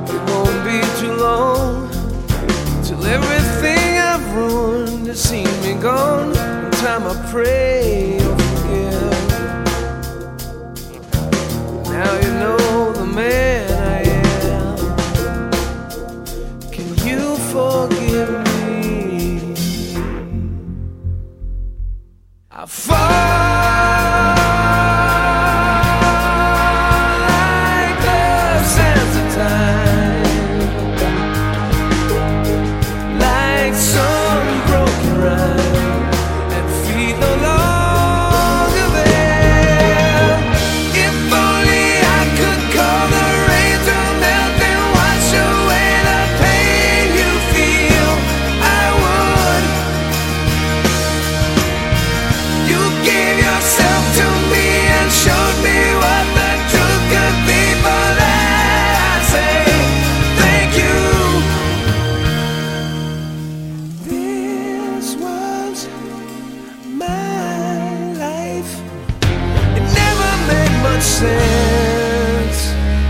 It won't be too long till everything I've ruined has seen me gone. In time I pray you'll forgive. Now you know the man I am. Can you forgive me? I fall like the sands of time, like some broken rhyme, and feet no longer there. If only I could call the rain to melt and wash away the pain you feel, I would. You gave yourself to me and showed me what the truth could be. For that I say thank you. This was my life. It never made much sense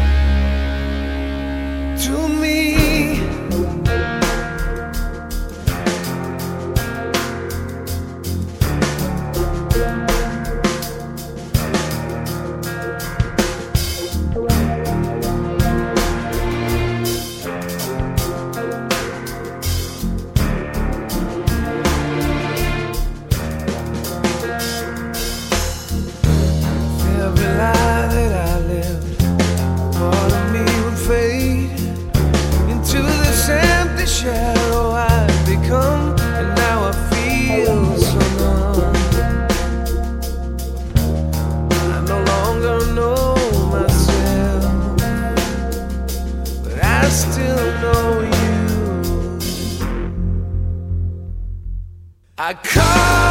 to me. Every lie that I lived, part of me would fade into this empty shadow I've become, and now I feel so numb. I no longer know myself, but I still know you. I call